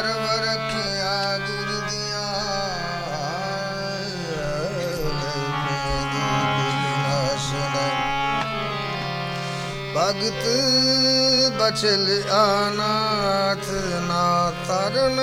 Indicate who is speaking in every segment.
Speaker 1: server किया गुरु दिया भगत बचल अनाथ ना तरन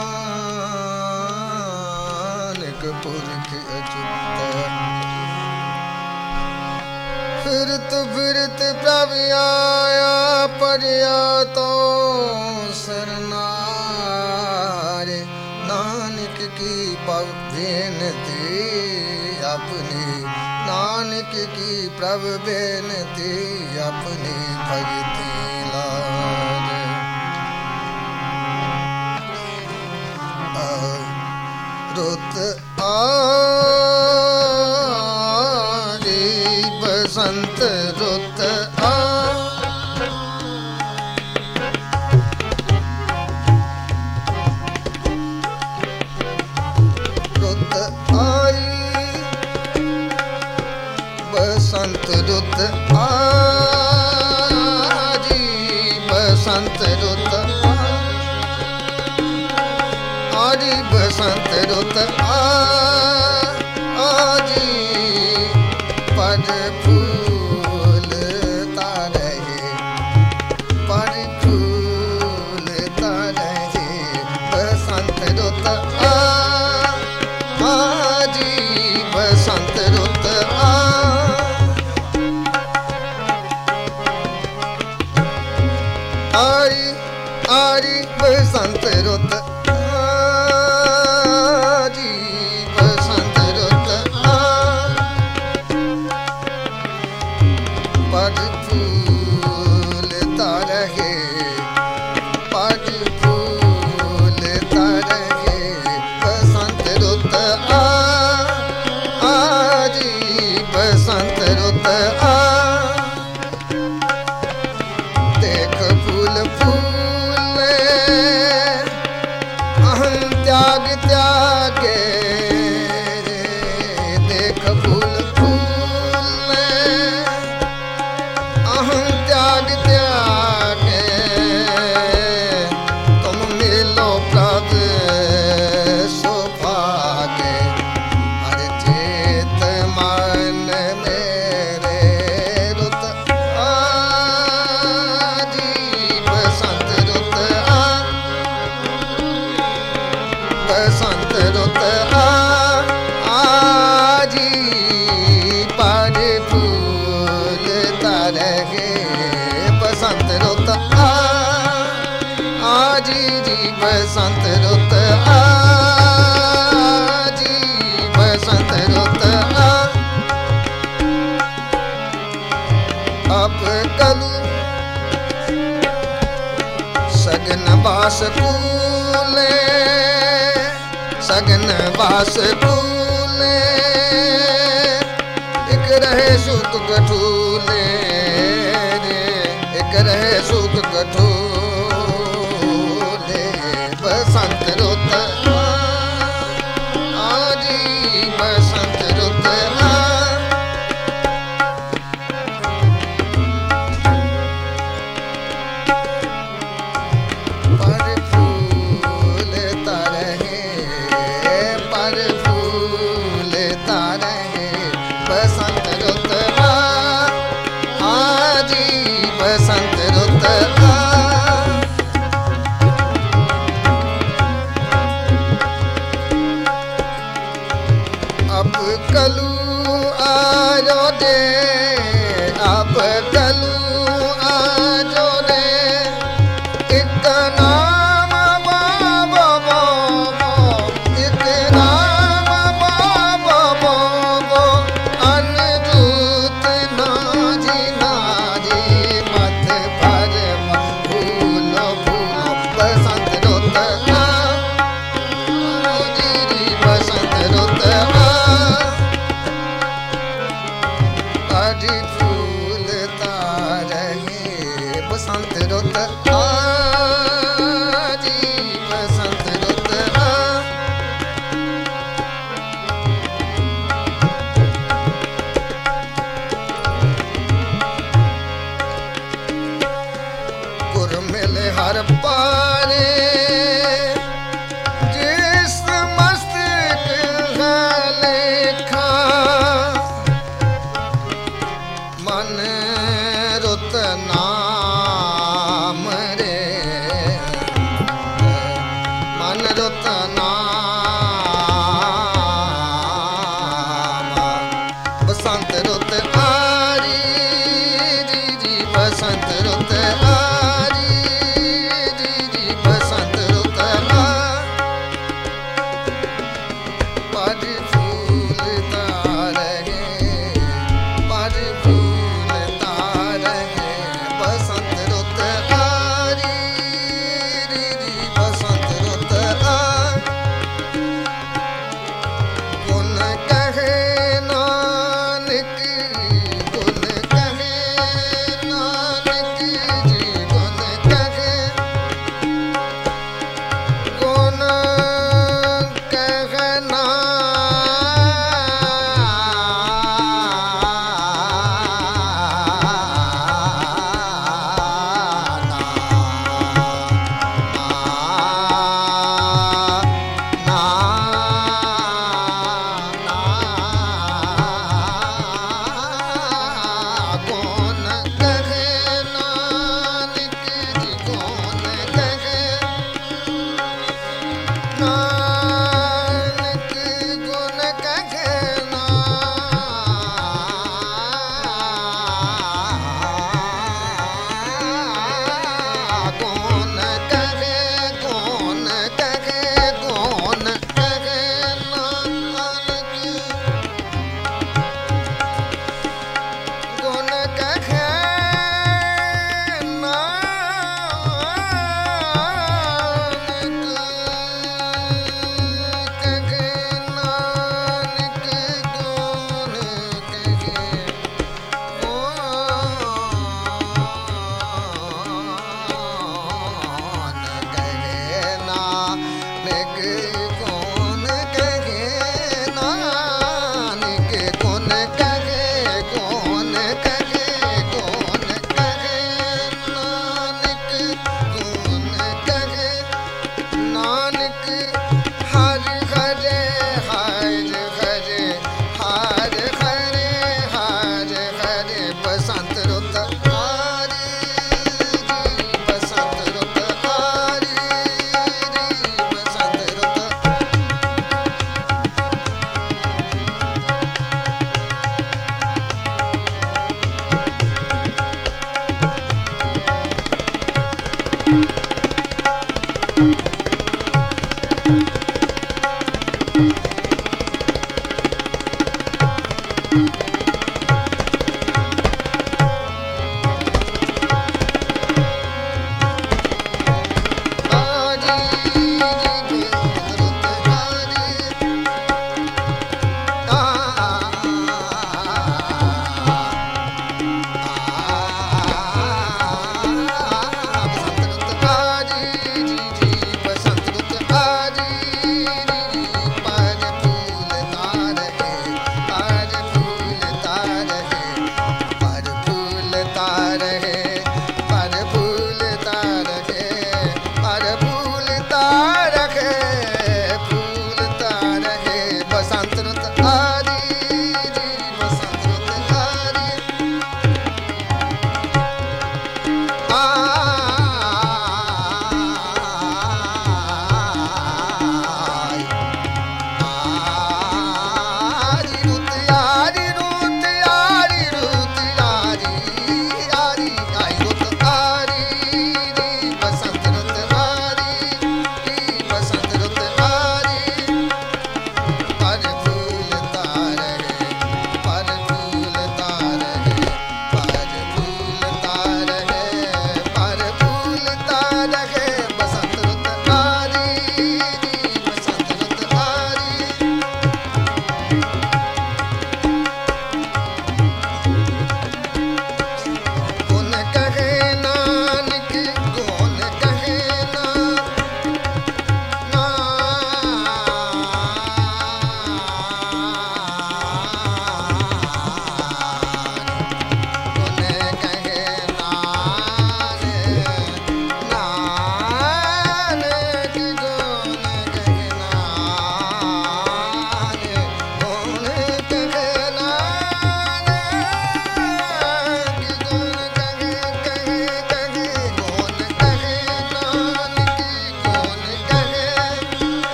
Speaker 1: नानक पुरख अच्युत फिरत प्रभ आया परिया तो सरनारे नानक की बेनती अपनी नानक की प्रभ बेनती अपनी भगति लाज रुत आरी बसंत रुत बसंत रुत आजी बसंत रुत आजी बसंत रुत आजी पर फूल तारे पर फूल तारे बसंत रुत आजी बसंत रुत आरी बसंत रुत आरी बसंत रुत पर फूल तारहे पर फूल तारहे बसंत रुत आरी बसंत रुत देख फूल फूल त्याग त्यागे देख फूल फूल अहं त्याग त्यागे तुम मिलो प्रभ सुभागे हर चेत मन मेरे रुत आजी बसंत रुत बसंत रुत आजी पर फूल तारगे बसंत रुत आजी जी बसंत रुत आजी बसंत रुत अब कलू सगन बास कूले सगन बास कूले एक रहे सुख कठूले रे एक रहे सुख कठूले बसंत रुत आजी बसंत रुत पर फूल तारहे पर फूल तारहे बसंत रुत आजी बसंत रुत अब कलू आजो दे अब कलू आजो दे एक नाम बाबा बाबा एक नाम बाबा बाबा अनजूत नाजी नाजी मत भर भूलो भूलो बसंत रुत आजी बसंत रुत आजी